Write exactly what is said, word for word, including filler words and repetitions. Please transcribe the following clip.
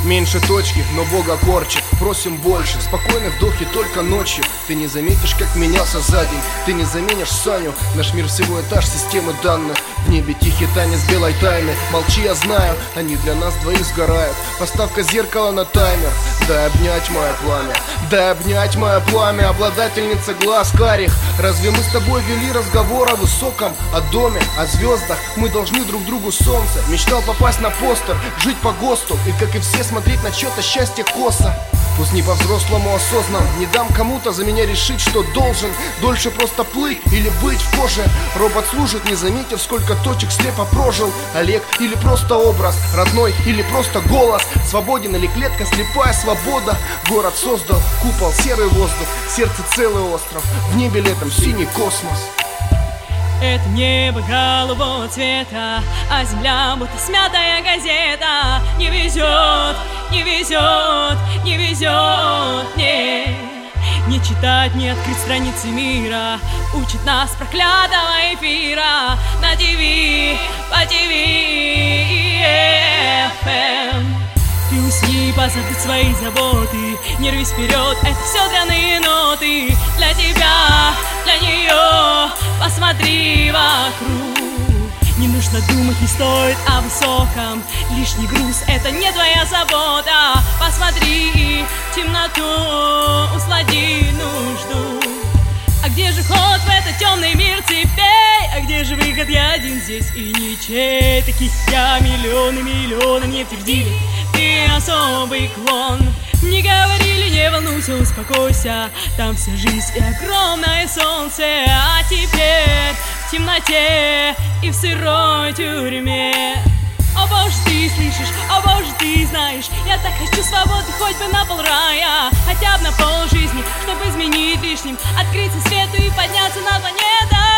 Меньше точки, но Бога корчит. Просим больше, спокойно вдохи только ночью. Ты не заметишь, как менялся за день. Ты не заменишь Саню. Наш мир всего этаж системы данных. В небе тихий танец белой тайны. Молчи, я знаю, они для нас двоих сгорают. Поставка зеркала на таймер. Дай обнять мое пламя, дай обнять мое пламя. Обладательница глаз карих. Разве мы с тобой вели разговор о высоком, о доме, о звездах? Мы должны друг другу солнце. Мечтал попасть на постер, жить по ГОСТу и, как и все, смотреть на чьё-то счастье косо. Пусть не по-взрослому осознан. Не дам кому-то за меня решить, что должен. Дольше просто плыть или быть в коже. Робот служит, не заметив, сколько точек слепо прожил. Олег или просто образ, родной или просто голос. Свободен или клетка, слепая свобода. Город создал купол, серый воздух. Сердце целый остров, в небе летом синий космос. Это небо голубого цвета, а земля будто смятая газета. Не везет, не везет, не везет, не. Не читать, не открыть страницы мира учит нас проклятого эфира. На ТВ, по ТВ, эф эм. Ты усни, позабудь свои заботы. Не рвись вперед, это все дрянные ноты. Для тебя, для нее, посмотри вокруг. Не нужно думать, не стоит о высоком. Лишний груз, это не твоя забота. Посмотри в темноту, услади нужду. А где же ход в этот темный мир цепей? А где же выход? Я один здесь и ничей. Таких я миллионы, миллионы мне твердили. Ты особый клон. Не говорили, не волнуйся, успокойся. Там вся жизнь и огромное солнце. А теперь в темноте и в сырой тюрьме. О боже, ты слышишь, о боже, ты знаешь. Я так хочу свободы, хоть бы на пол рая. Хотя бы на пол жизни, чтобы изменить лишним, открыться свету и подняться над планетой.